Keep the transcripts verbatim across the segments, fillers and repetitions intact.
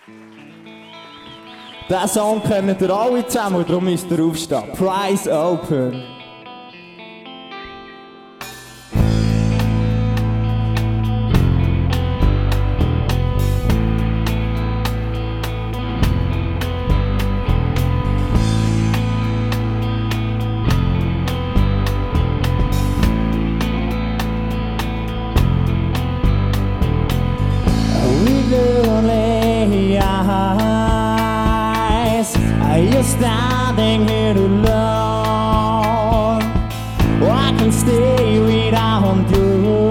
Diesen Song kennt ihr alle zusammen und darum müsst ihr aufstehen. Price Open. You're standing here alone. I can stay without you.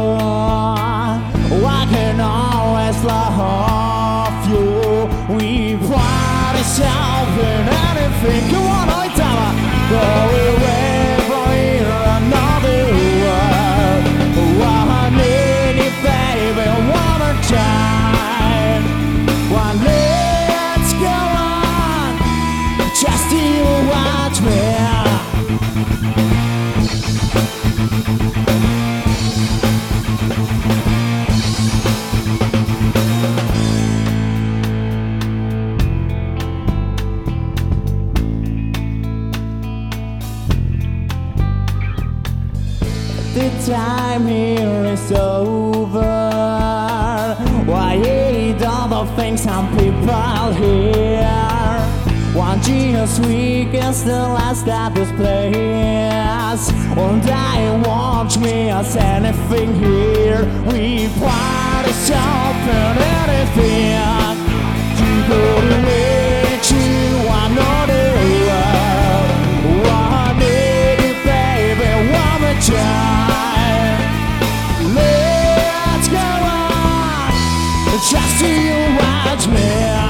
I can always love you. We promise open anything you want. I tell her, go away from here another world. Oh, I need you, baby, one more time. One let's go on. Just you watch me. The time here is over. Why hate all the things some people hear? One Jesus week is the last at this place. And I watch me as anything here. We party open anything. You go away to another world. One day, baby, one more time. Let's go on. Just you watch me.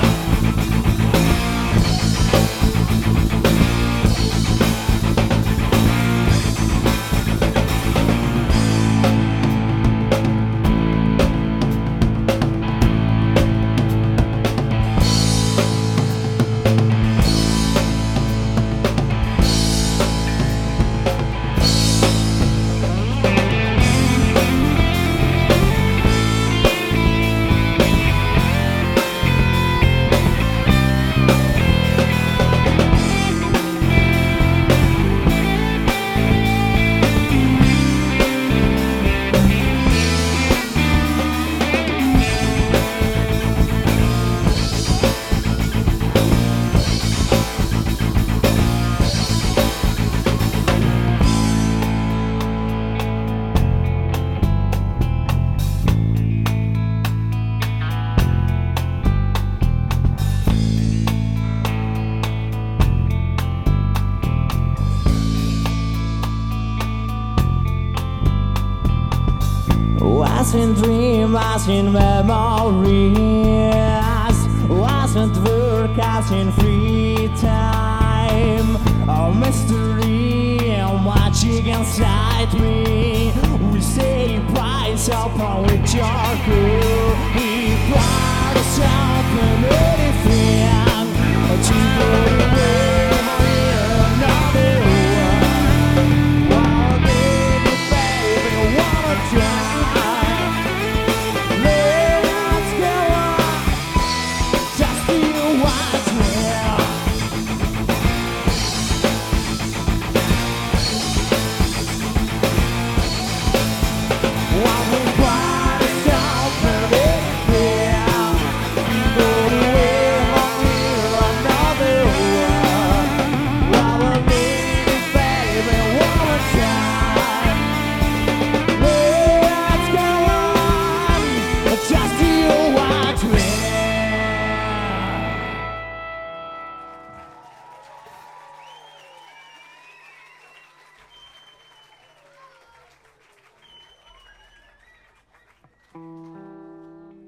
Wasn't dream, wasn't memories, wasn't work, wasn't free time. A mystery and watching inside me. We say price upon with your girl. We